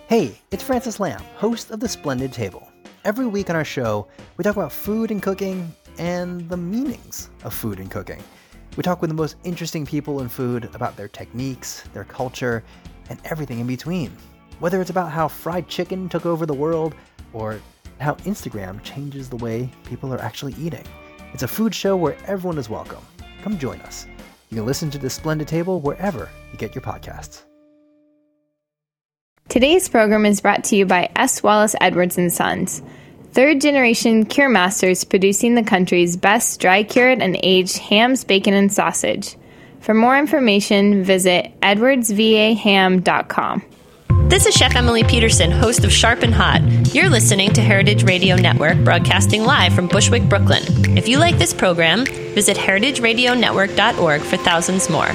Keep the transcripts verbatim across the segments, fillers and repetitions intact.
Hey, it's Francis Lamb, host of The Splendid Table. Every week on our show, we talk about food and cooking and the meanings of food and cooking. We talk with the most interesting people in food about their techniques, their culture, and everything in between. Whether it's about how fried chicken took over the world or how Instagram changes the way people are actually eating. It's a food show where everyone is welcome. Come join us. You can listen to The Splendid Table wherever you get your podcasts. Today's program is brought to you by S. Wallace Edwards and Sons, third-generation cure masters producing the country's best dry-cured and aged hams, bacon, and sausage. For more information, visit edwards v a ham dot com. This is Chef Emily Peterson, host of Sharp and Hot. You're listening to Heritage Radio Network, broadcasting live from Bushwick, Brooklyn. If you like this program, visit heritage radio network dot org for thousands more.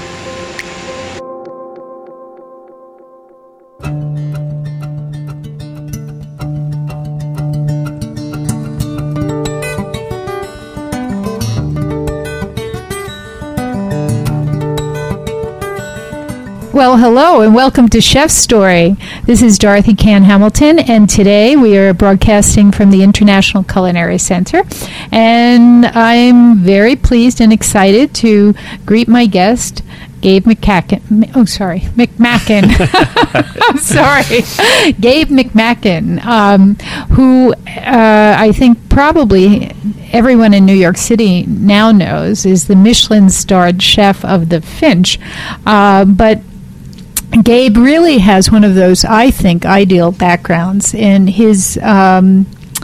Well, hello and welcome to Chef's Story. This is Dorothy Cann Hamilton, and today we are broadcasting from the International Culinary Center. And I'm very pleased and excited to greet my guest, Gabe McMacken. Oh, sorry, McMacken. I'm sorry, Gabe McMacken, um, who uh, I think probably everyone in New York City now knows is the Michelin-starred chef of the Finch. Uh, but Gabe really has one of those, I think, ideal backgrounds. In his um,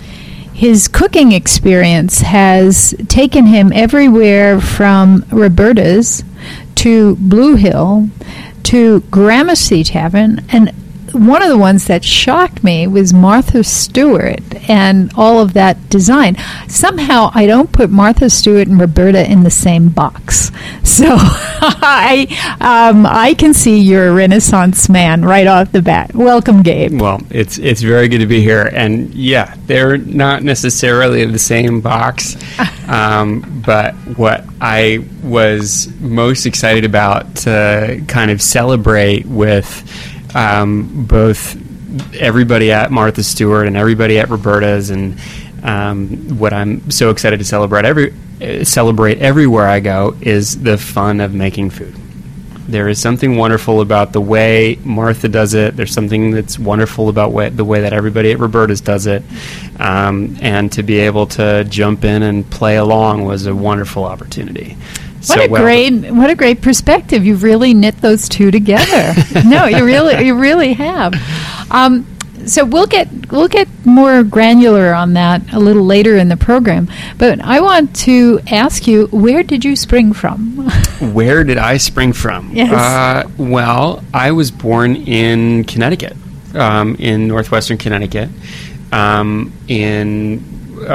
his cooking experience has taken him everywhere from Roberta's to Blue Hill to Gramercy Tavern, and one of the ones that shocked me was Martha Stewart and all of that design. Somehow I don't put Martha Stewart and Roberta in the same box. So I um, I can see you're a Renaissance man right off the bat. Welcome, Gabe. Well, it's it's very good to be here. And yeah, they're not necessarily the same box. Um, but what I was most excited about to kind of celebrate with Um, both everybody at Martha Stewart and everybody at Roberta's, and um, what I'm so excited to celebrate every uh, celebrate everywhere I go is the fun of making food. There is something wonderful about the way Martha does it. There's something that's wonderful about way, the way that everybody at Roberta's does it, um, and to be able to jump in and play along was a wonderful opportunity. What so, a well, great, what a great perspective! You've really knit those two together. No, you really, you really have. Um, so we'll get we'll get more granular on that a little later in the program. But I want to ask you, where did you spring from? Where did I spring from? Yes. Uh, well, I was born in Connecticut, um, in northwestern Connecticut, um, in.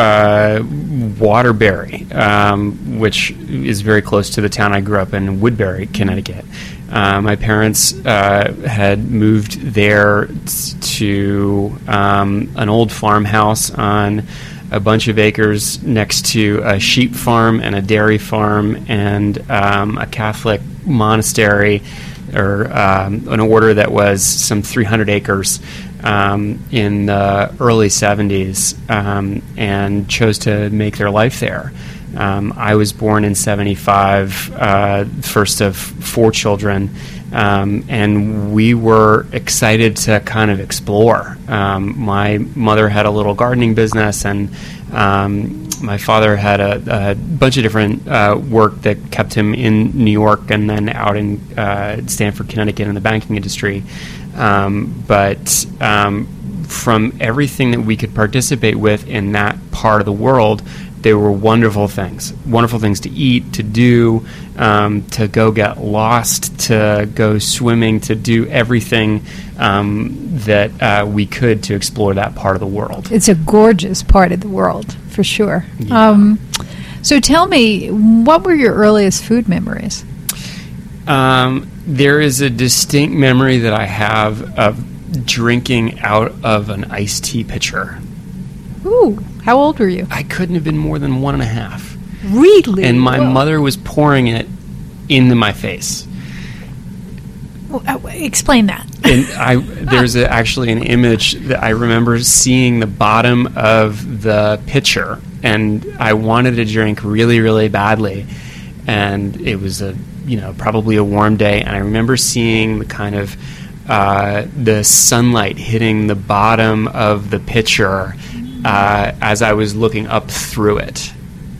Uh, Waterbury, um, which is very close to the town I grew up in, Woodbury, Connecticut. Uh, my parents uh, had moved there t- to um, an old farmhouse on a bunch of acres next to a sheep farm and a dairy farm and um, a Catholic monastery, or um, an order that was some three hundred acres. Um, in the early seventies, um, and chose to make their life there. Um, I was born in seventy-five, uh, first of four children, um, and we were excited to kind of explore. Um, my mother had a little gardening business, and um, my father had a, a bunch of different uh, work that kept him in New York and then out in uh, Stamford, Connecticut in the banking industry. Um, but um, from everything that we could participate with in that part of the world, they were wonderful things, wonderful things to eat, to do, um, to go get lost, to go swimming, to do everything um, that uh, we could to explore that part of the world. It's a gorgeous part of the world, for sure. Yeah. Um, so tell me, what were your earliest food memories? Um, there is a distinct memory that I have of drinking out of an iced tea pitcher. Ooh, how old were you? I couldn't have been more than one and a half. Really? And my Whoa. mother was pouring it into my face. Uh, explain that. And I, there's a, actually an image that I remember seeing the bottom of the pitcher, and I wanted a drink really, really badly. And it was a, you know, probably a warm day, and I remember seeing the kind of uh, the sunlight hitting the bottom of the pitcher uh, as I was looking up through it.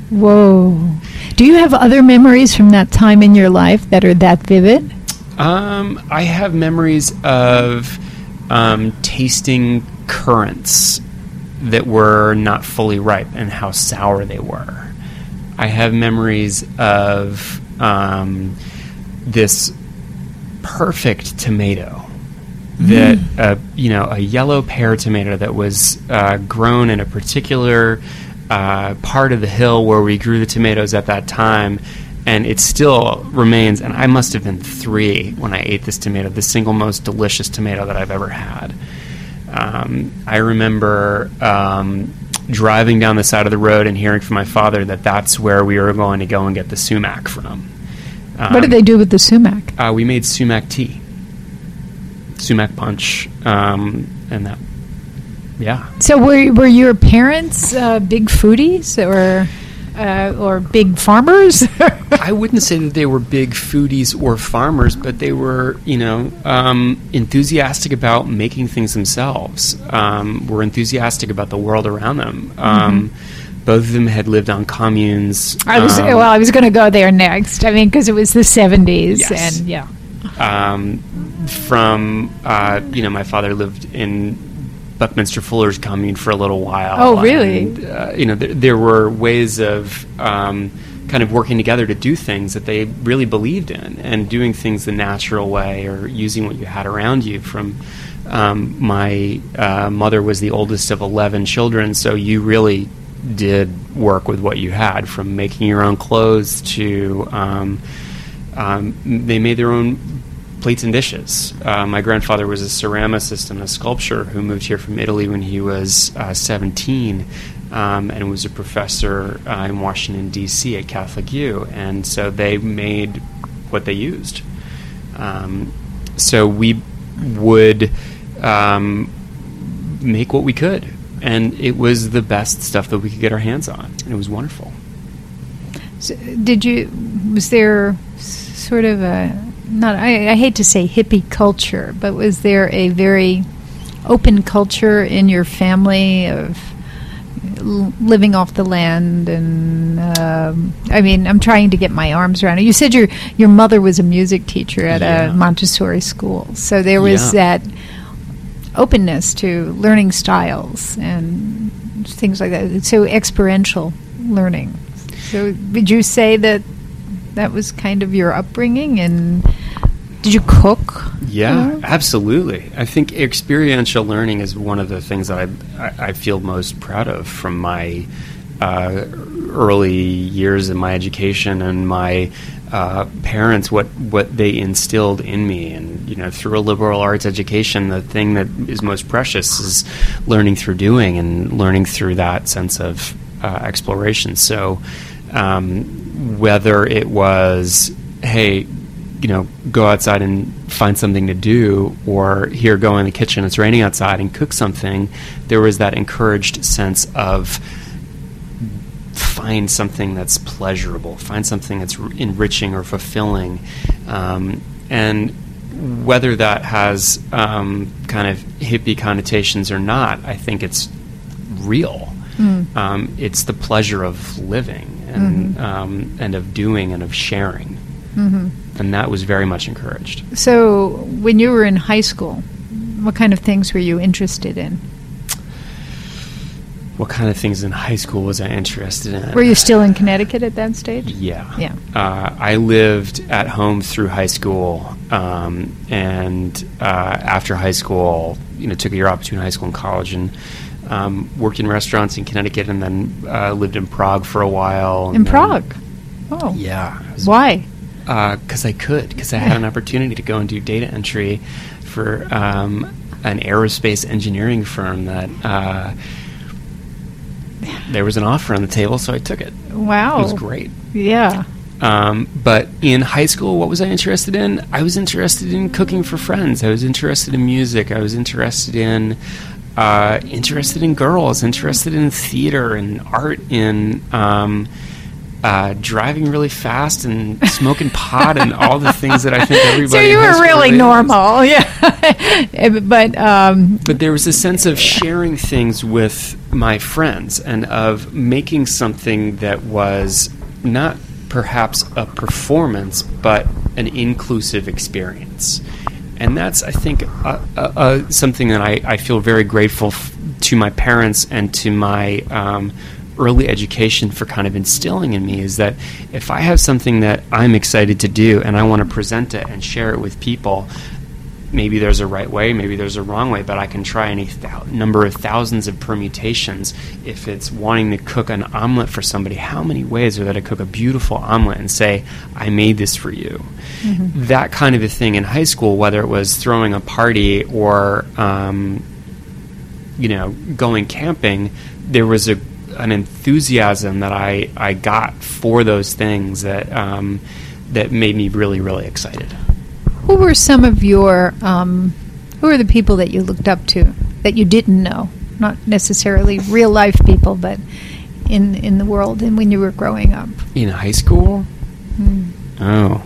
Whoa. Do you have other memories from that time in your life that are that vivid? Um, I have memories of um, tasting currants that were not fully ripe and how sour they were. I have memories of um, this perfect tomato that, mm. uh, you know, a yellow pear tomato that was uh, grown in a particular uh, part of the hill where we grew the tomatoes at that time. And it still remains, and I must have been three when I ate this tomato, the single most delicious tomato that I've ever had. Um, I remember um, driving down the side of the road and hearing from my father that that's where we were going to go and get the sumac from. Um, what did they do with the sumac? Uh, we made sumac tea, sumac punch, um, and that, yeah. So were were your parents uh, big foodies, or... Uh, or big farmers? I wouldn't say that they were big foodies or farmers, but they were, you know, um, enthusiastic about making things themselves. Um, were enthusiastic about the world around them. Um, mm-hmm. Both of them had lived on communes. I was um, well. I was going to go there next. I mean, because it was the seventies, yes. and yeah. Um, from uh, you know, my father lived in Buckminster Fuller's commune for a little while. Oh, really? And, uh, you know, th- there were ways of um, kind of working together to do things that they really believed in, and doing things the natural way, or using what you had around you. From um, my uh, mother was the oldest of eleven children, so you really did work with what you had, from making your own clothes to um, um, they made their own plates and dishes. Uh, my grandfather was a ceramicist and a sculptor who moved here from Italy when he was uh, seventeen, um, and was a professor uh, in Washington, D C at Catholic U. And so they made what they used. Um, so we would um, make what we could. And it was the best stuff that we could get our hands on. And it was wonderful. So did you, was there sort of a, not, I, I hate to say hippie culture, but was there a very open culture in your family of l- living off the land? And um, I mean, I'm trying to get my arms around it. You said your your mother was a music teacher at yeah. a Montessori school, so there was yeah. that openness to learning styles and things like that. So experiential learning. So would you say that that was kind of your upbringing? And did you cook? Yeah, you know? Absolutely. I think experiential learning is one of the things that I, I, I feel most proud of from my uh, early years in my education and my uh, parents, what, what they instilled in me. And, you know, through a liberal arts education, the thing that is most precious is learning through doing, and learning through that sense of uh, exploration. So um, whether it was, hey, you know, go outside and find something to do, or here, go in the kitchen, it's raining outside, and cook something, there was that encouraged sense of find something that's pleasurable, find something that's r- enriching or fulfilling. Um, and whether that has um, kind of hippie connotations or not, I think it's real. Mm. Um, it's the pleasure of living and mm-hmm. um, and of doing and of sharing. Mm-hmm. And that was very much encouraged. So when you were in high school, what kind of things were you interested in? What kind of things in high school was I interested in? Were you still in Connecticut at that stage? Yeah. Yeah. Uh, I lived at home through high school, um, and uh, after high school, you know, took a year off between high school and college, and um, worked in restaurants in Connecticut, and then uh, lived in Prague for a while. In Prague? Oh. Yeah. Why? Because uh, I could, because I had an opportunity to go and do data entry for um, an aerospace engineering firm that uh, there was an offer on the table, so I took it. Wow. It was great. Yeah. Um, but in high school, what was I interested in? I was interested in cooking for friends. I was interested in music. I was interested in uh, interested in girls. Interested in theater and art. In um, uh, driving really fast and smoking pot and all the things that I think everybody. So you in high were school really is. normal, yeah. but um, But there was a sense of sharing things with my friends and of making something that was not perhaps a performance, but an inclusive experience. And that's, I think, uh, uh, uh, something that I, I feel very grateful f- to my parents and to my um, early education for kind of instilling in me, is that if I have something that I'm excited to do and I want to present it and share it with people, maybe there's a right way, maybe there's a wrong way, but I can try any th- number of thousands of permutations. If it's wanting to cook an omelet for somebody, how many ways are there to cook a beautiful omelet and say, I made this for you? Mm-hmm. That kind of a thing in high school, whether it was throwing a party or, um, you know, going camping, there was a an enthusiasm that I, I got for those things that um, that made me really, really excited. Who were some of your, um, who are the people that you looked up to that you didn't know? Not necessarily real life people, but in in the world and when you were growing up. In high school? Mm. Oh.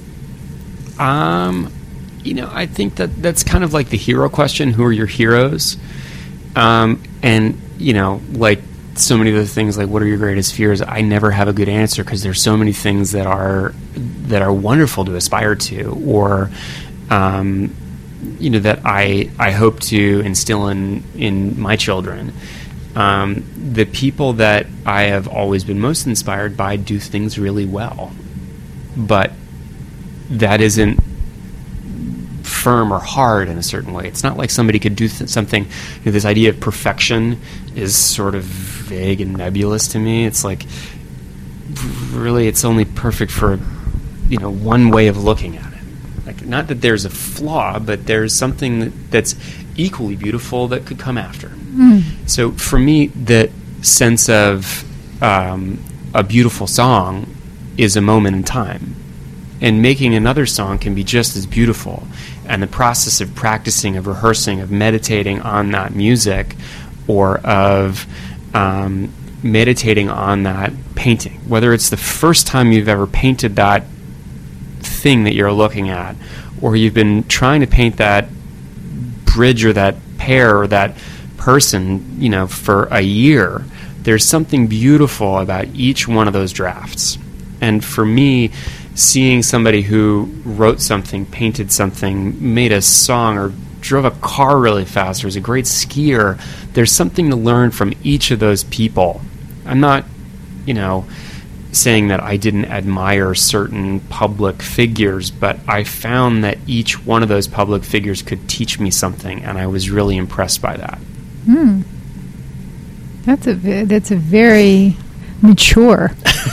Um, you know, I think that that's kind of like the hero question. Who are your heroes? Um, and, you know, like so many of the things, like what are your greatest fears? I never have a good answer because there's so many things that are that are wonderful to aspire to, or um, you know, that I I hope to instill in in my children. Um, the people that I have always been most inspired by do things really well, but that isn't firm or hard in a certain way. It's not like somebody could do th- something. You know, this idea of perfection is sort of vague and nebulous to me. It's like, really, it's only perfect for, you know, one way of looking at it. Like, not that there's a flaw, but there's something that, that's equally beautiful that could come after. Mm. So for me, the sense of um, a beautiful song is a moment in time. And making another song can be just as beautiful. And the process of practicing, of rehearsing, of meditating on that music, or of um, meditating on that painting, whether it's the first time you've ever painted that thing that you're looking at, or you've been trying to paint that bridge or that pair or that person, you know, for a year, there's something beautiful about each one of those drafts. And for me, seeing somebody who wrote something, painted something, made a song, or drove a car really fast, or was a great skier, there's something to learn from each of those people. I'm not, you know, saying that I didn't admire certain public figures, but I found that each one of those public figures could teach me something, and I was really impressed by that. Hmm. That's a ve- that's a very mature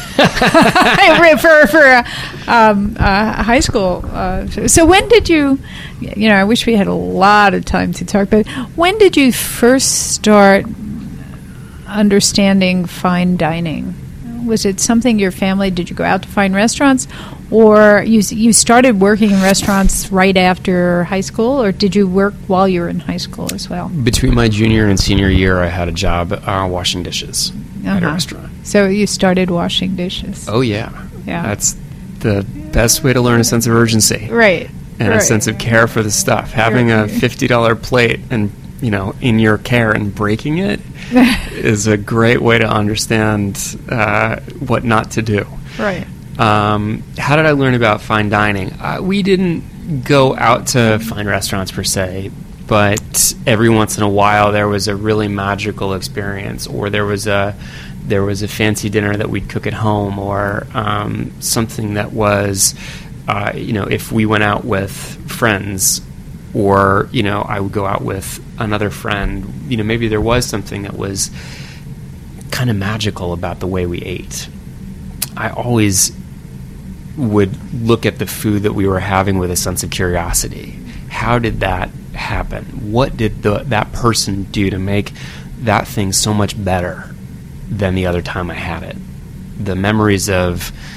for for uh, um, uh, high school. Uh, so when did you? You know, I wish we had a lot of time to talk, but when did you first start understanding fine dining? Was it something your family, did you go out to fine restaurants, or you you started working in restaurants right after high school, or did you work while you were in high school as well? Between my junior and senior year, I had a job uh, washing dishes uh-huh. at a restaurant. So you started washing dishes. Oh, yeah. Yeah. That's the best way to learn a sense of urgency. Right. And right. a sense of care for the stuff. Having right. a fifty dollars plate and, you know, in your care and breaking it is a great way to understand uh, what not to do. Right. Um, how did I learn about fine dining? Uh, we didn't go out to fine restaurants per se, but every once in a while there was a really magical experience, or there was a there was a fancy dinner that we'd cook at home, or um, something that was, uh, you know, if we went out with friends, or, you know, I would go out with another friend, you know, maybe there was something that was kind of magical about the way we ate. I always would look at the food that we were having with a sense of curiosity. How did that happen? What did the, that person do to make that thing so much better than the other time I had it? The memories of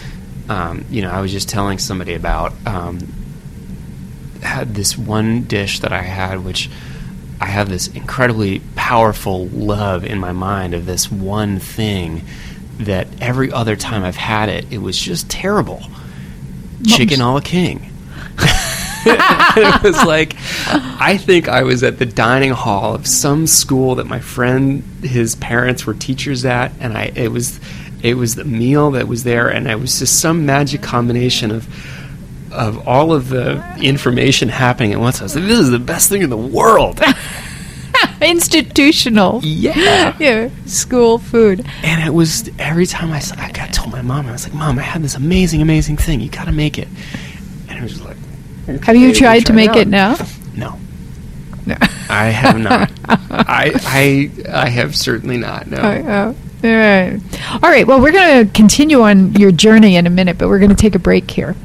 Um, you know, I was just telling somebody about um, had this one dish that I had, which I have this incredibly powerful love in my mind of this one thing that every other time I've had it, it was just terrible. Chicken a la king. It was like, I think I was at the dining hall of some school that my friend, his parents were teachers at, and I it was it was the meal that was there, and it was just some magic combination of of all of the information happening at once. I was like, this is the best thing in the world. Institutional. Yeah. Yeah. School food. And it was, every time I, I got told my mom, I was like, Mom, I had this amazing, amazing thing. You got to make it. And it was just like, okay, have you tried we'll to make it, it now? No. No. I have not. I, I I have certainly not, no. Oh, oh. All right. All right. Well, we're going to continue on your journey in a minute, but we're going to take a break here.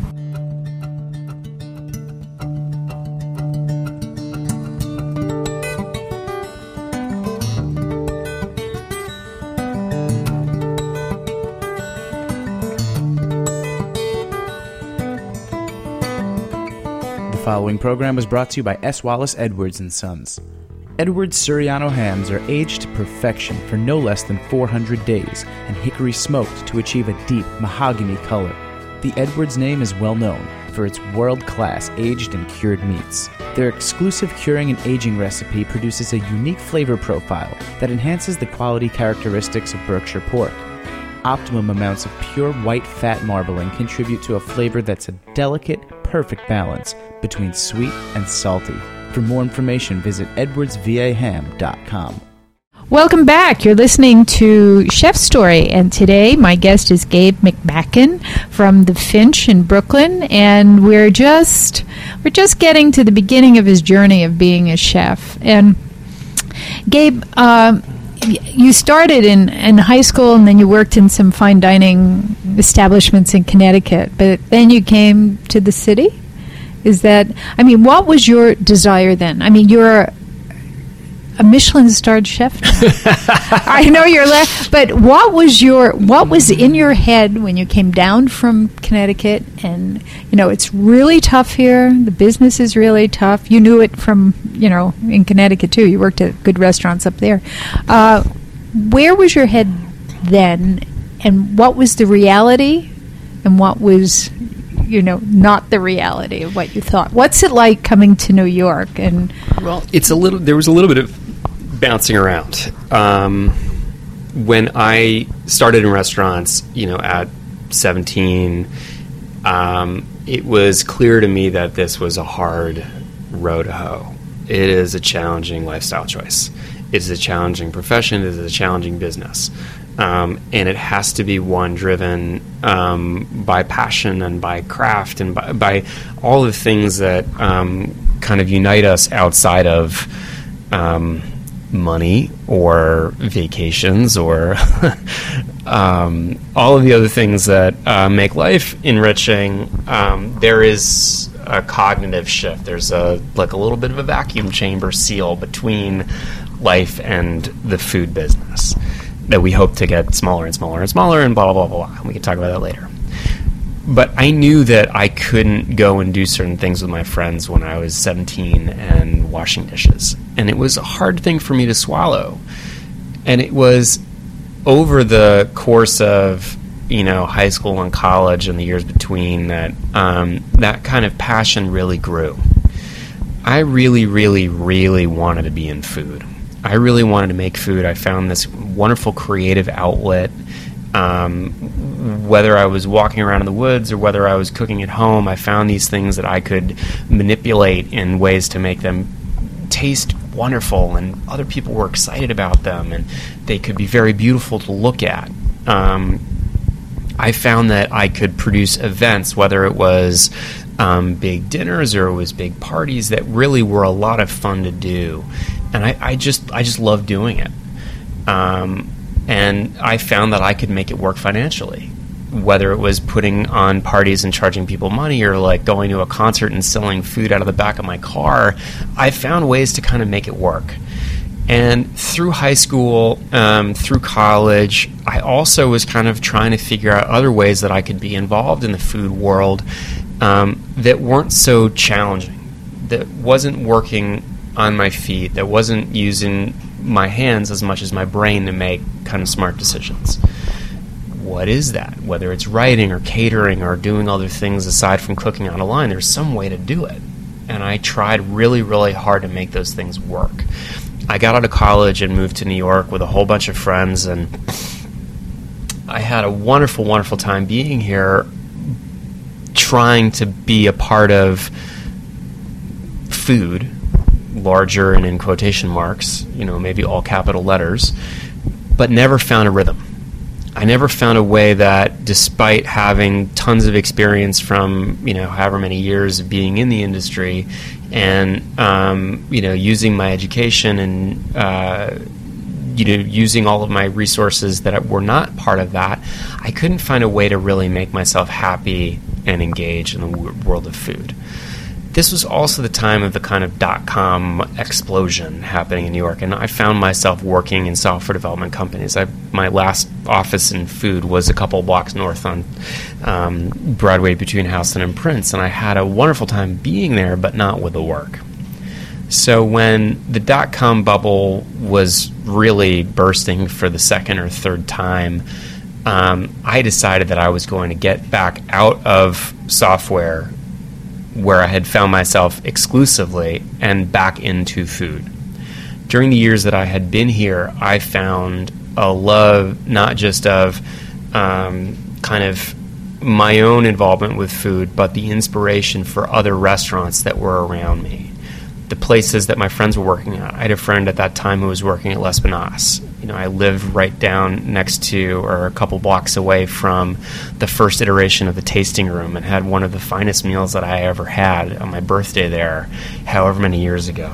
The following program was brought to you by S. Wallace Edwards and Sons. Edwards Suriano hams are aged to perfection for no less than four hundred days and hickory smoked to achieve a deep mahogany color. The Edwards name is well known for its world-class aged and cured meats. Their exclusive curing and aging recipe produces a unique flavor profile that enhances the quality characteristics of Berkshire pork. Optimum amounts of pure white fat marbling contribute to a flavor that's a delicate, perfect balance between sweet and salty. For more information, visit edwards v a ham dot com. Welcome back. You're listening to Chef Story, and today my guest is Gabe McMacken from the Finch in Brooklyn, and we're just we're just getting to the beginning of his journey of being a chef. And Gabe, um, you started in, in high school, and then you worked in some fine dining establishments in Connecticut, but then you came to the city? Is that, I mean, what was your desire then? I mean, you're a, a Michelin-starred chef now. I know you're left, but what was your, what was in your head when you came down from Connecticut? And, you know, it's really tough here. The business is really tough. You knew it from, you know, in Connecticut too. You worked at good restaurants up there. Uh, where was your head then? And what was the reality? And what was, you know, not the reality of what you thought? What's it like coming to New York? And well, it's a little. There was a little bit of bouncing around um, when I started in restaurants. You know, at seventeen, um, it was clear to me that this was a hard row to hoe. It is a challenging lifestyle choice. It's a challenging profession. It is a challenging business. Um, and it has to be one driven um, by passion and by craft and by, by all the things that um, kind of unite us outside of um, money or vacations or um, all of the other things that uh, make life enriching. Um, there is a cognitive shift. There's a like a little bit of a vacuum chamber seal between life and the food business that we hope to get smaller and smaller and smaller and blah, blah, blah, blah. We can talk about that later. But I knew that I couldn't go and do certain things with my friends when I was seventeen and washing dishes. And it was a hard thing for me to swallow. And it was over the course of, you know, high school and college and the years between that um, that kind of passion really grew. I really, really, really wanted to be in food. I really wanted to make food. I found this wonderful creative outlet. Um, whether I was walking around in the woods or whether I was cooking at home, I found these things that I could manipulate in ways to make them taste wonderful, and other people were excited about them, and they could be very beautiful to look at. Um, I found that I could produce events, whether it was um, big dinners or it was big parties, that really were a lot of fun to do. And I, I just I just loved doing it. Um, and I found that I could make it work financially, whether it was putting on parties and charging people money or like going to a concert and selling food out of the back of my car. I found ways to kind of make it work. And through high school, um, through college, I also was kind of trying to figure out other ways that I could be involved in the food world um, that weren't so challenging, that wasn't working on my feet, that wasn't using my hands as much as my brain to make kind of smart decisions. What is that? Whether it's writing or catering or doing other things aside from cooking on a line, there's some way to do it. And I tried really, really hard to make those things work. I got out of college and moved to New York with a whole bunch of friends, and I had a wonderful, wonderful time being here, trying to be a part of food, larger and in quotation marks, you know, maybe all capital letters, but never found a rhythm. I never found a way that, despite having tons of experience from, you know, however many years of being in the industry, and um, you know, using my education and uh, you know, using all of my resources that were not part of that, I couldn't find a way to really make myself happy and engaged in the w- world of food. This was also the time of the kind of dot-com explosion happening in New York, and I found myself working in software development companies. I, my last office in food was a couple blocks north on um, Broadway between Houston and Prince, and I had a wonderful time being there, but not with the work. So when the dot-com bubble was really bursting for the second or third time, um, I decided that I was going to get back out of software, where I had found myself exclusively, and back into food. During the years that I had been here, I found a love not just of um, kind of my own involvement with food, but the inspiration for other restaurants that were around me. The places that my friends were working at. I had a friend at that time who was working at L'Espinasse. You know, I lived right down next to, or a couple blocks away from, the first iteration of the tasting room, and had one of the finest meals that I ever had on my birthday there, however many years ago.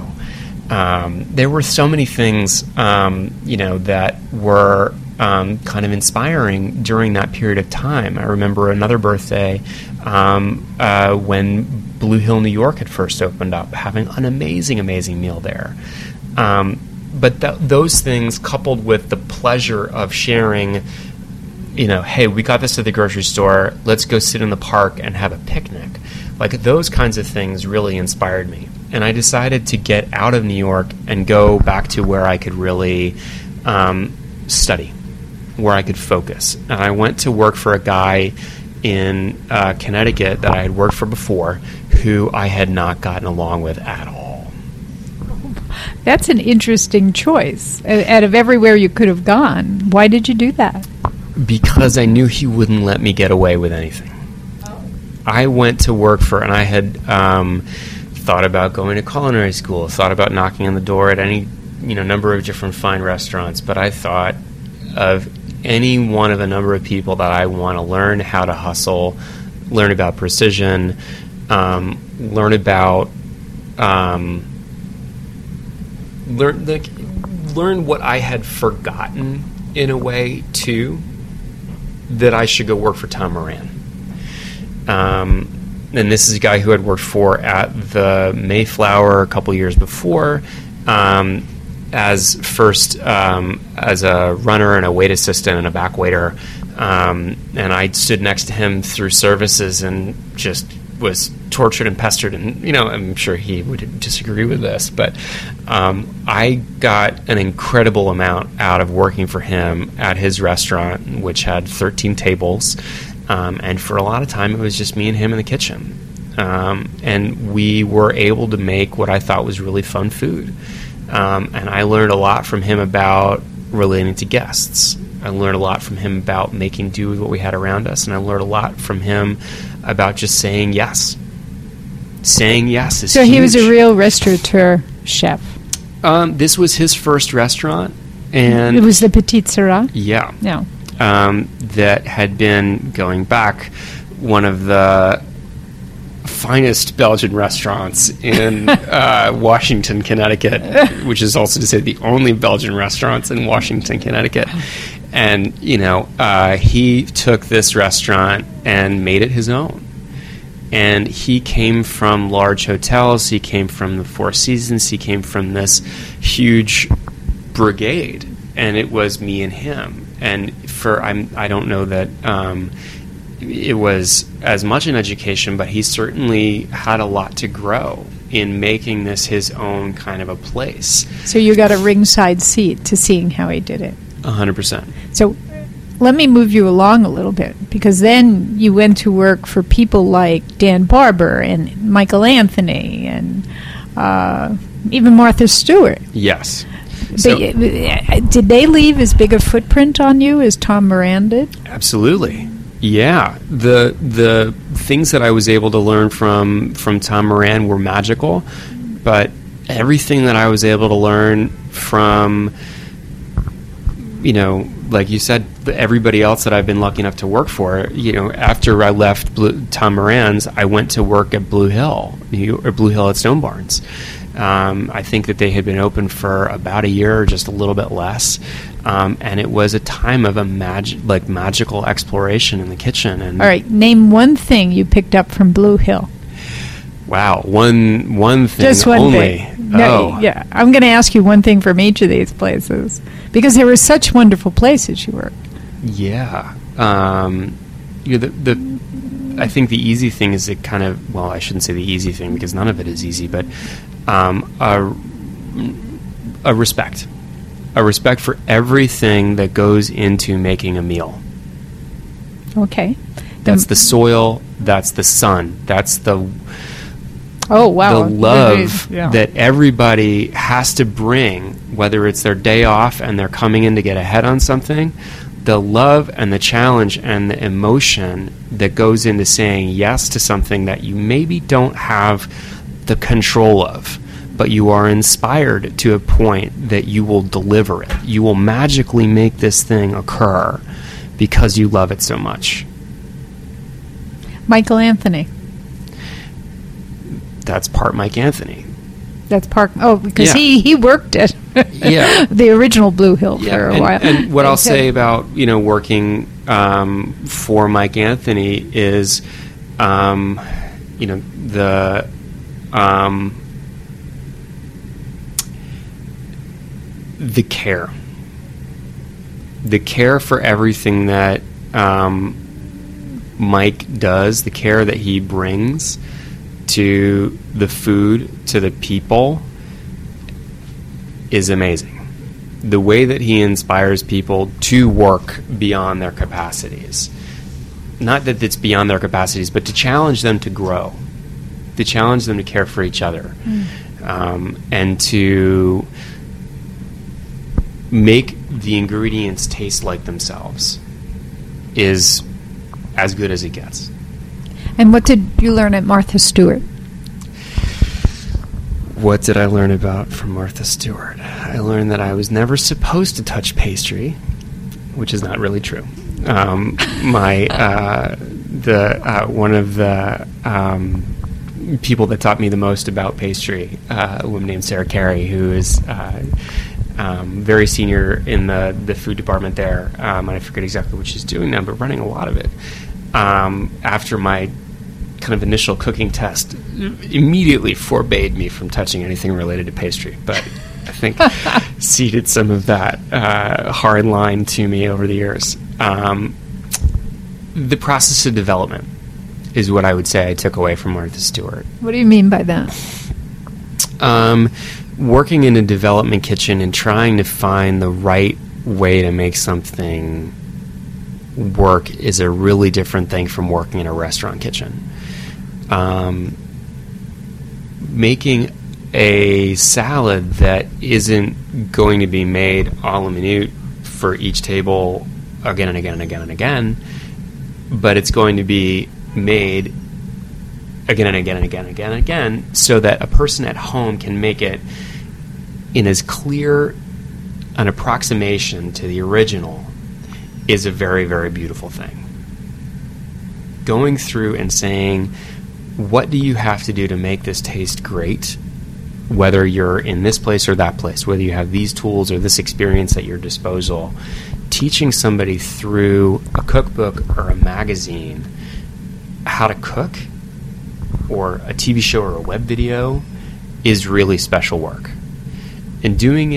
Um, there were so many things, um, you know, that were um, kind of inspiring during that period of time. I remember another birthday um, uh, when Blue Hill, New York had first opened up, having an amazing, amazing meal there. Um, but th- those things, coupled with the pleasure of sharing, you know, hey, we got this at the grocery store, let's go sit in the park and have a picnic. Like, those kinds of things really inspired me. And I decided to get out of New York and go back to where I could really um, study, where I could focus. And I went to work for a guy in uh, Connecticut that I had worked for before, who I had not gotten along with at all. That's an interesting choice. Out of everywhere you could have gone, why did you do that? Because I knew he wouldn't let me get away with anything. Oh. I went to work for, and I had um, thought about going to culinary school, thought about knocking on the door at any, you know, number of different fine restaurants, but I thought of any one of a number of people that I want to learn how to hustle, learn about precision, um, learn about um, learn like, learn what I had forgotten in a way too, that I should go work for Tom Moran. Um, and this is a guy who had worked for at the Mayflower a couple years before, um, as first um, as a runner and a wait assistant and a back waiter. Um, and I stood next to him through services and just was tortured and pestered. And, you know, I'm sure he would disagree with this, but um, I got an incredible amount out of working for him at his restaurant, which had thirteen tables. Um, and for a lot of time, it was just me and him in the kitchen. Um, and we were able to make what I thought was really fun food. Um, and I learned a lot from him about relating to guests. I learned a lot from him about making do with what we had around us. And I learned a lot from him about just saying yes. Saying yes is So huge. he was a real restaurateur chef. Um, this was his first restaurant. And it was the Petite Sirah? Yeah. No. Um, that had been, going back, one of the finest Belgian restaurants in uh, Washington, Connecticut, which is also to say the only Belgian restaurants in Washington, Connecticut. And, you know, uh, he took this restaurant and made it his own. And he came from large hotels, he came from the Four Seasons, he came from this huge brigade, and it was me and him. And for I'm I don't know that um, it was as much an education, but he certainly had a lot to grow in making this his own kind of a place. So you got a ringside seat to seeing how he did it. A hundred percent. So let me move you along a little bit, because then you went to work for people like Dan Barber and Michael Anthony and uh, even Martha Stewart. Yes. But So, uh, did they leave as big a footprint on you as Tom Moran did? absolutely. Yeah. The the things that I was able to learn from from Tom Moran were magical, but everything that I was able to learn from, you know, like you said, everybody else that I've been lucky enough to work for, you know, after I left Blue, Tom Moran's, I went to work at Blue Hill, New- or Blue Hill at Stone Barns. Um, I think that they had been open for about a year, or just a little bit less, um, and it was a time of a mag- like magical exploration in the kitchen. And All right, name one thing you picked up from Blue Hill. wow, one one thing Just one only. thing. No, oh, yeah, I'm going to ask you one thing from each of these places, because they were such wonderful places you worked. Yeah. Um, you know, the, the I think the easy thing is it kind of, well, I shouldn't say the easy thing because none of it is easy, but um, a, a respect. A respect for everything that goes into making a meal. Okay. That's the soil, that's the sun, that's the Oh, wow. the love Yeah. that everybody has to bring, whether it's their day off and they're coming in to get ahead on something, the love and the challenge and the emotion that goes into saying yes to something that you maybe don't have the control of, but you are inspired to a point that you will deliver it. You will magically make this thing occur because you love it so much. Michael Anthony. That's part Mike Anthony. That's Park. Oh, because Yeah. he, he worked at Yeah. the original Blue Hill for a and, while. and what I'll And so- say about, you know, working um, for Mike Anthony is, um, you know, the um, the care, the care for everything that um, Mike does, the care that he brings to the food, to the people, is amazing. The way that he inspires people to work beyond their capacities. Not that it's beyond their capacities, but to challenge them to grow, to challenge them to care for each other, mm. um, and to make the ingredients taste like themselves is as good as it gets. And what did you learn at Martha Stewart? What did I learn about from Martha Stewart? I learned that I was never supposed to touch pastry, which is not really true. Um, my uh, the uh, one of the um, people that taught me the most about pastry, uh, a woman named Sarah Carey, who is uh, um, very senior in the the food department there, um, and I forget exactly what she's doing now, but running a lot of it. Um, after my kind of initial cooking test, immediately forbade me from touching anything related to pastry, but I think ceded some of that uh, hard line to me over the years. Um, the process of development is what I would say I took away from Martha Stewart. What do you mean by that? Um, working in a development kitchen and trying to find the right way to make something work is a really different thing from working in a restaurant kitchen. Um, making a salad that isn't going to be made a la minute for each table again and again and again and again, but it's going to be made again and again and again and again and again so that a person at home can make it in as clear an approximation to the original is a very, very beautiful thing. Going through and saying, what do you have to do to make this taste great, whether you're in this place or that place, whether you have these tools or this experience at your disposal, teaching somebody through a cookbook or a magazine how to cook, or a T V show or a web video, is really special work. And doing it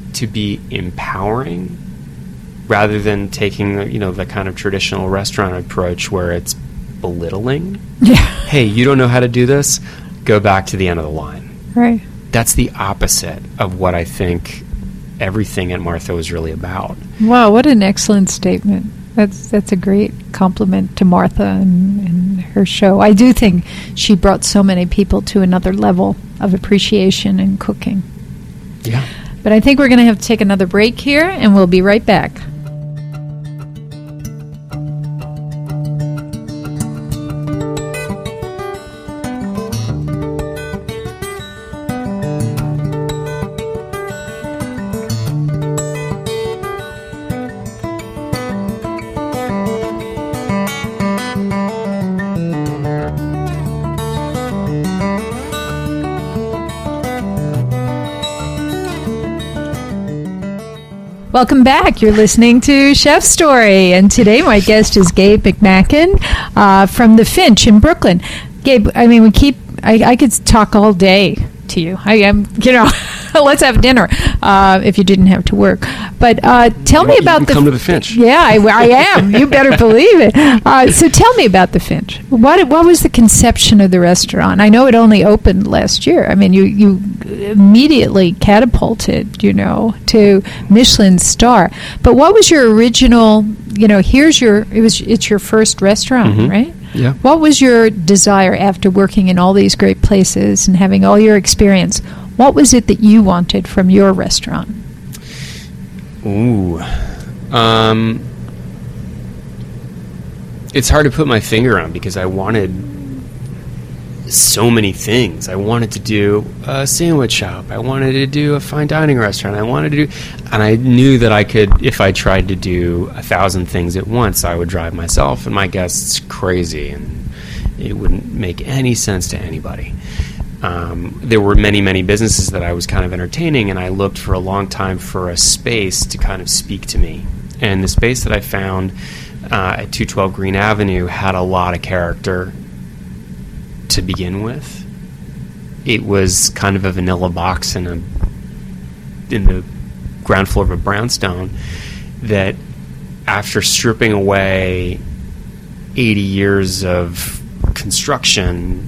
to be empowering rather than taking, you know, the kind of traditional restaurant approach where it's belittling. Yeah. Hey, you don't know how to do this? Go back to the end of the line. Right. That's the opposite of what I think everything at Martha was really about. Wow, what an excellent statement. That's that's a great compliment to Martha and, and her show. I do think she brought so many people to another level of appreciation in cooking. Yeah. But I think we're going to have to take another break here, and we'll be right back. Welcome back. You're listening to Chef Story, and today my guest is Gabe McMacken uh, from the Finch in Brooklyn. Gabe, I mean, we keep. I, I could talk all day to you. I am, you know. Let's have dinner uh, if you didn't have to work. But uh, tell you me know, about you can the come to the Finch. Yeah, I, I am. You better believe it. Uh, so tell me about the Finch. What what was the conception of the restaurant? I know it only opened last year. I mean, you you immediately catapulted, you know, to Michelin star. But what was your original? You know, here's your. It was. It's your first restaurant, Mm-hmm. right? Yeah. What was your desire after working in all these great places and having all your experience? What was it that you wanted from your restaurant? Ooh. Um, it's hard to put my finger on because I wanted so many things. I wanted to do a sandwich shop. I wanted to do a fine dining restaurant. I wanted to do... And I knew that I could, if I tried to do a thousand things at once, I would drive myself and my guests crazy, and it wouldn't make any sense to anybody. Um, there were many, many businesses that I was kind of entertaining, and I looked for a long time for a space to kind of speak to me. And the space that I found uh, at two twelve Green Avenue had a lot of character to begin with. It was kind of a vanilla box in a in the ground floor of a brownstone that, after stripping away eighty years of construction,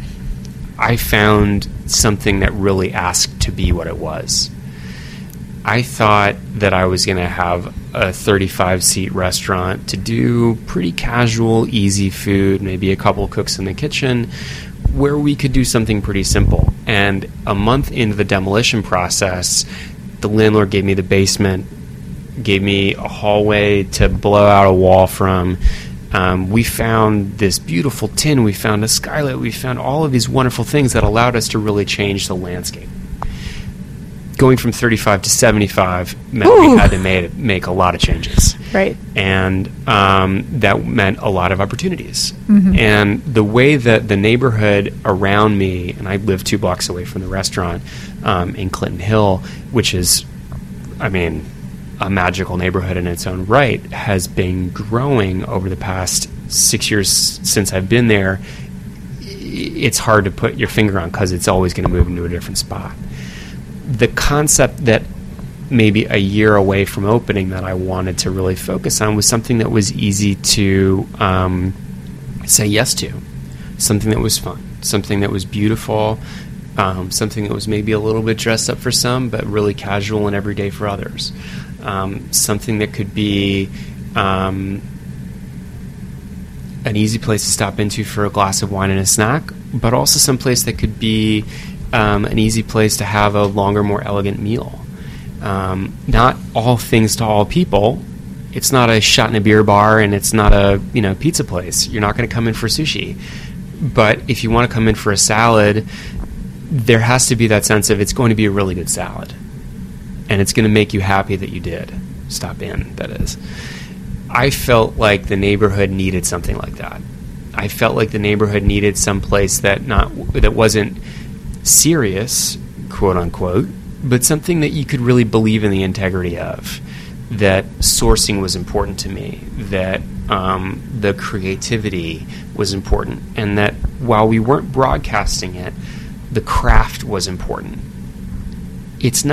I found something that really asked to be what it was. I thought that I was going to have a thirty-five seat restaurant to do pretty casual, easy food, maybe a couple cooks in the kitchen, where we could do something pretty simple. And a month into the demolition process, the landlord gave me the basement, gave me a hallway to blow out a wall from. Um, we found this beautiful tin, we found a skylight, we found all of these wonderful things that allowed us to really change the landscape. Going from thirty-five to seventy-five meant Ooh. we had to make, make a lot of changes. Right. And um, that meant a lot of opportunities. Mm-hmm. And the way that the neighborhood around me, and I live two blocks away from the restaurant um, in Clinton Hill, which is, I mean... a magical neighborhood in its own right, has been growing over the past six years since I've been there. It's hard to put your finger on because it's always going to move into a different spot. The concept that maybe a year away from opening that I wanted to really focus on was something that was easy to um, say yes to, something that was fun, something that was beautiful, um, something that was maybe a little bit dressed up for some, but really casual and everyday for others. Um, something that could be um, an easy place to stop into for a glass of wine and a snack, but also some place that could be um, an easy place to have a longer, more elegant meal. Um, not all things to all people. It's not a shot in a beer bar, and it's not a you know pizza place. You're not going to come in for sushi. But if you want to come in for a salad, there has to be that sense of it's going to be a really good salad. And it's going to make you happy that you did stop in, that is. I felt like the neighborhood needed something like that. I felt like the neighborhood needed some place that not that wasn't serious, quote unquote, but something that you could really believe in the integrity of. That sourcing was important to me, that um, the creativity was important, and that while we weren't broadcasting it, the craft was important. It's not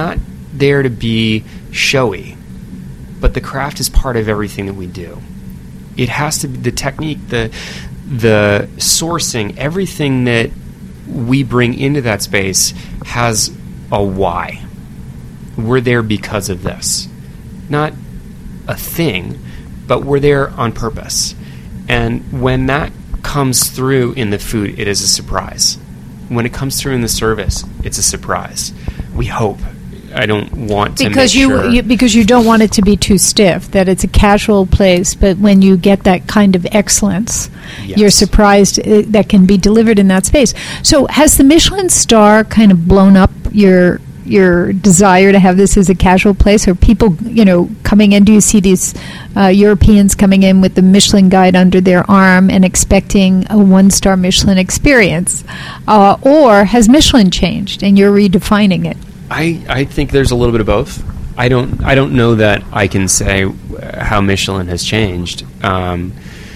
there to be showy, but the craft is part of everything that we do. It has to be the technique, the the sourcing, everything that we bring into that space has a why. We're there because of this. Not a thing, but we're there on purpose. And when that comes through in the food, it is a surprise. When it comes through in the service, it's a surprise. We hope. I don't want to because make you, sure. you because you don't want it to be too stiff, that it's a casual place, but when you get that kind of excellence, Yes. you're surprised uh, that can be delivered in that space. So has the Michelin star kind of blown up your your desire to have this as a casual place? Or people, you know, coming in, do you see these uh, Europeans coming in with the Michelin guide under their arm and expecting a one-star Michelin experience? Uh, or has Michelin changed and you're redefining it? I, I think there's a little bit of both. I don't I don't know that I can say how Michelin has changed. Um,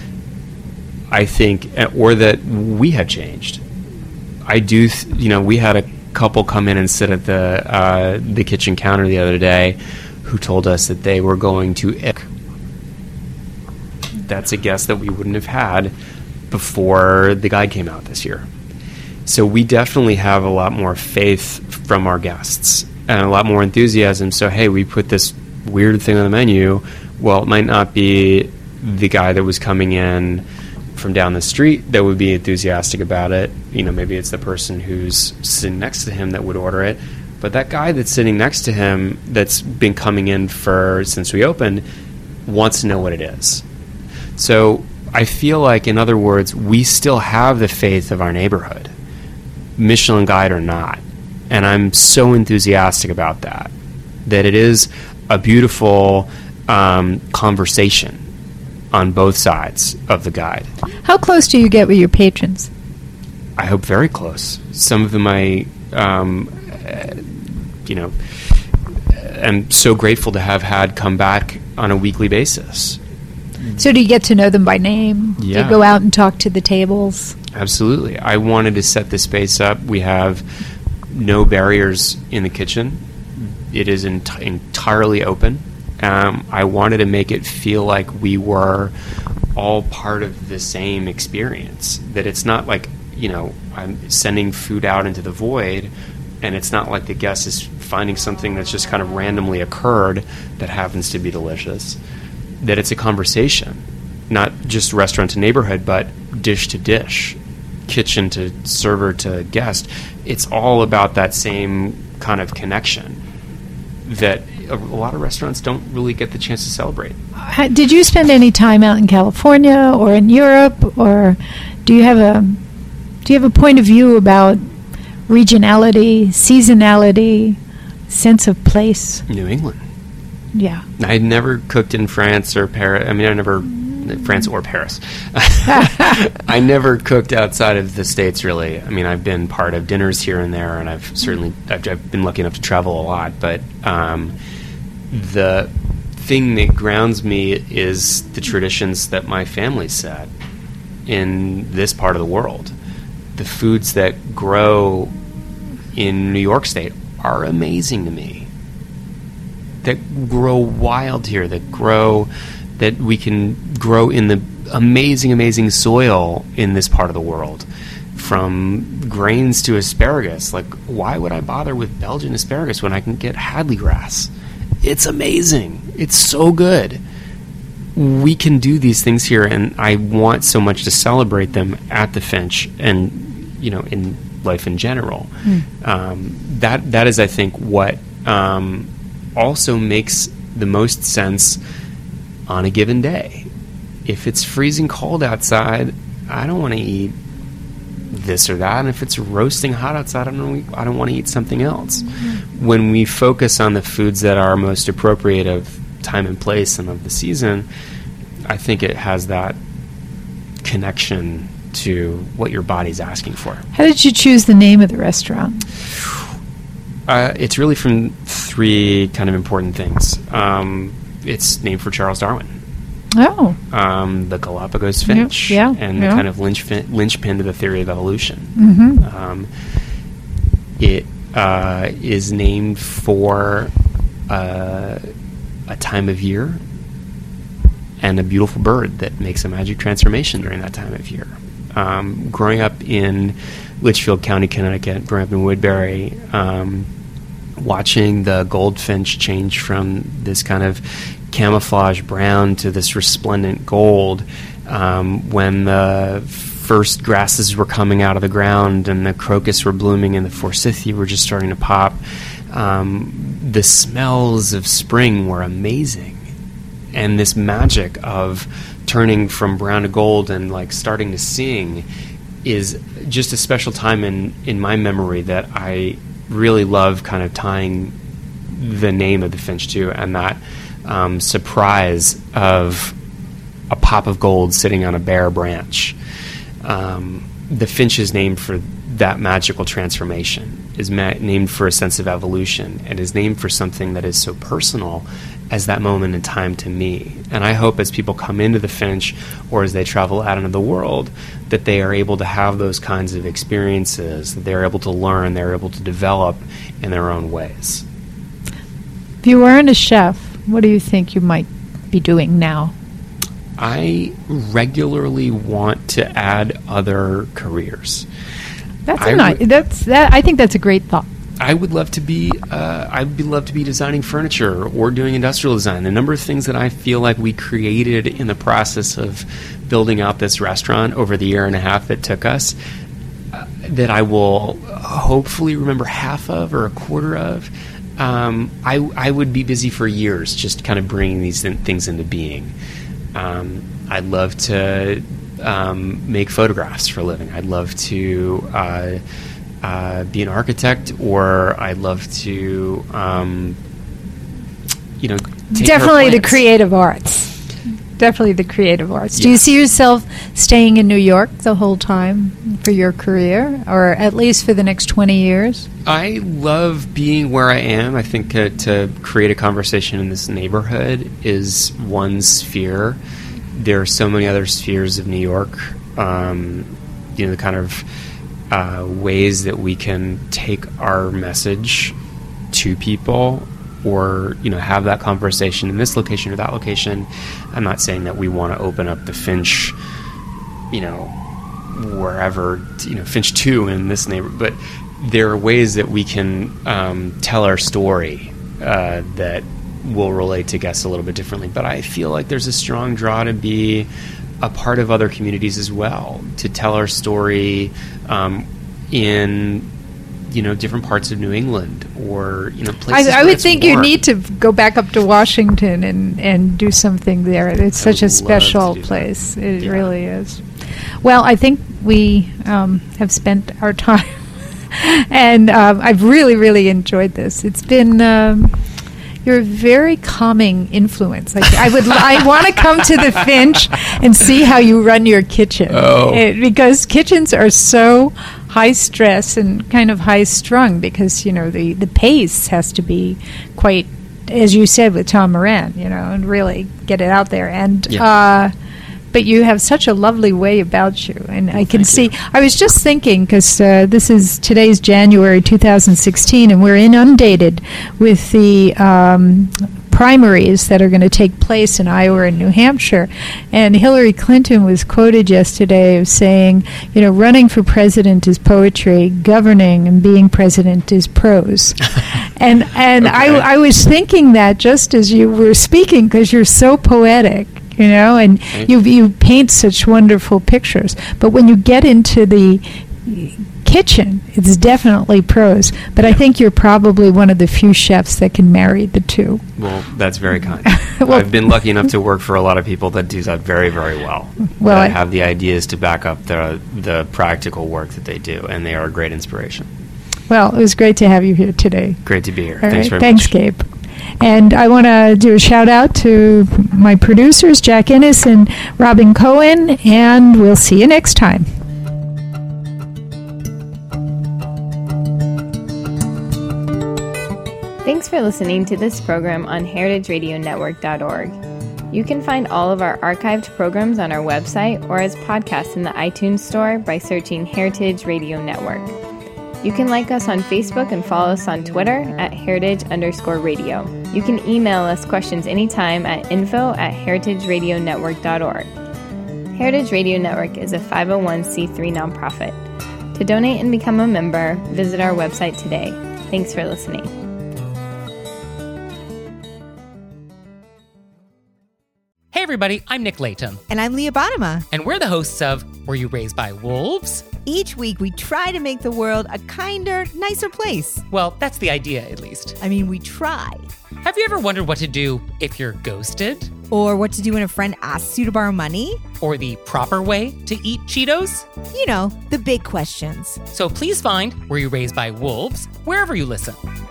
I think, or that we have changed. I do, th- you know, we had a couple come in and sit at the uh, the kitchen counter the other day who told us that they were going to ick. That's a guess that we wouldn't have had before the guide came out this year. So we definitely have a lot more faith from our guests and a lot more enthusiasm. So, hey, we put this weird thing on the menu. Well, it might not be the guy that was coming in from down the street that would be enthusiastic about it. You know, maybe it's the person who's sitting next to him that would order it. But that guy that's sitting next to him that's been coming in for since we opened wants to know what it is. So I feel like, in other words, we still have the faith of our neighborhood, Michelin guide or not. And I'm so enthusiastic about that, that it is a beautiful um, conversation on both sides of the guide. How close do you get with your patrons? I hope very close. Some of them I, um, uh, you know, am so grateful to have had come back on a weekly basis. So do you get to know them by name? Do Yeah. you go out and talk to the tables? Absolutely. I wanted to set the space up. We have no barriers in the kitchen. It is ent- entirely open. Um, I wanted to make it feel like we were all part of the same experience. That it's not like, you know, I'm sending food out into the void, and it's not like the guest is finding something that's just kind of randomly occurred that happens to be delicious. That it's a conversation, not just restaurant to neighborhood, but dish to dish, kitchen to server to guest. It's all about that same kind of connection that a, a lot of restaurants don't really get the chance to celebrate. Ha- Did you spend any time out in California or in Europe, or do you have a do you have a point of view about regionality, seasonality, sense of place? New England. Yeah. I never cooked in France or Paris. I mean, I never France or Paris. I never cooked outside of the States, really. I mean, I've been part of dinners here and there, and I've certainly I've, I've been lucky enough to travel a lot. But um, the thing that grounds me is the traditions that my family set in this part of the world. The foods that grow in New York State are amazing to me. That grow wild here, that grow, that we can grow in the amazing, amazing soil in this part of the world. From grains to asparagus. Like, why would I bother with Belgian asparagus when I can get Hadley grass? It's amazing. It's so good. We can do these things here, and I want so much to celebrate them at the Finch and, you know, in life in general. Mm. Um, that that is, I think, what um, also makes the most sense on a given day. If it's freezing cold outside, I don't want to eat this or that. And if it's roasting hot outside, I don't, I don't want to eat something else. Mm-hmm. When we focus on the foods that are most appropriate of time and place and of the season, I think it has that connection to what your body's asking for. How did you choose the name of the restaurant? Uh, it's really from three kind of important things. Um, it's named for Charles Darwin. Oh. Um, the Galapagos finch. Yeah, yeah, and yeah. the kind of linchpin, linchpin to the theory of evolution. Mm-hmm. Um, it uh, is named for uh, a time of year and a beautiful bird that makes a magic transformation during that time of year. Um, growing up in Litchfield County, Connecticut, growing up in Woodbury, um, watching the goldfinch change from this kind of camouflage brown to this resplendent gold, um, when the first grasses were coming out of the ground and the crocus were blooming and the forsythia were just starting to pop, um, the smells of spring were amazing. And this magic of turning from brown to gold and like starting to sing is just a special time in, in my memory that I really love kind of tying the name of the finch to, and that um, surprise of a pop of gold sitting on a bare branch. Um, the finch is named for that magical transformation, is ma- named for a sense of evolution, and is named for something that is so personal as that moment in time to me. And I hope as people come into the Finch or as they travel out into the world that they are able to have those kinds of experiences, that they're able to learn, they're able to develop in their own ways. If you weren't a chef, what do you think you might be doing now? I regularly want to add other careers. That's I a nice. re- That's that. I think that's a great thought. I would love to be. Uh, I'd be love to be designing furniture or doing industrial design. The number of things that I feel like we created in the process of building out this restaurant over the year and a half that took us, uh, that I will hopefully remember half of or a quarter of. Um, I I would be busy for years just kind of bringing these th- things into being. Um, I'd love to um, make photographs for a living. I'd love to. Uh, Uh, be an architect, or I'd love to, um, you know, take Definitely care the of plants. creative arts. Definitely the creative arts. Do Yeah. you see yourself staying in New York the whole time for your career, or at least for the next twenty years? I love being where I am. I think uh, to create a conversation in this neighborhood is one sphere. There are so many other spheres of New York. Um, you know, the kind of Uh, ways that we can take our message to people, or you know, have that conversation in this location or that location. I'm not saying that we want to open up the Finch, you know, wherever, you know, Finch two in this neighborhood, but there are ways that we can um, tell our story uh, that will relate to guests a little bit differently. But I feel like there's a strong draw to be a part of other communities as well, to tell our story um, in, you know, different parts of New England, or you know, places. I, I where would it's think warm. you need to go back up to Washington and, and do something there. It's I such a would love special to do that. place. It Yeah. really is. Well, I think we um, have spent our time, and um, I've really, really enjoyed this. It's been. Um, You're a very calming influence. Like I would, I want to come to the Finch and see how you run your kitchen, Oh. It- because kitchens are so high stress and kind of high strung. Because you know the the pace has to be quite, as you said with Tom Moran, you know, and really get it out there. And Yeah. uh, but you have such a lovely way about you, and I can thank see. you. I was just thinking, because uh, this is today's January two thousand sixteen, and we're inundated with the um, primaries that are going to take place in Iowa and New Hampshire. And Hillary Clinton was quoted yesterday as saying, you know, running for president is poetry, governing and being president is prose. and and Okay. I, I was thinking that just as you were speaking, because you're so poetic. You know, and Thank you you paint such wonderful pictures. But when you get into the kitchen, it's definitely prose. But I think you're probably one of the few chefs that can marry the two. Well, that's very kind. Well- I've been lucky enough to work for a lot of people that do that very, very well. Well, that I- have the ideas to back up the the practical work that they do, and they are a great inspiration. Well, it was great to have you here today. Great to be here. All Thanks right, very thanks, much. Gabe. And I want to do a shout out to my producers, Jack Innes and Robin Cohen, and we'll see you next time. Thanks for listening to this program on heritage radio network dot org. You can find all of our archived programs on our website or as podcasts in the iTunes Store by searching Heritage Radio Network. You can like us on Facebook and follow us on Twitter at heritage underscore radio. You can email us questions anytime at info at heritage radio network dot org. Heritage Radio Network is a five oh one c three nonprofit. To donate and become a member, visit our website today. Thanks for listening. Hey everybody, I'm Nick Latham. And I'm Leah Bottima. And we're the hosts of Were You Raised by Wolves? Each week we try to make the world a kinder, nicer place. Well, that's the idea, at least. I mean, we try. Have you ever wondered what to do if you're ghosted? Or what to do when a friend asks you to borrow money? Or the proper way to eat Cheetos? You know, the big questions. So please find Were You Raised by Wolves wherever you listen.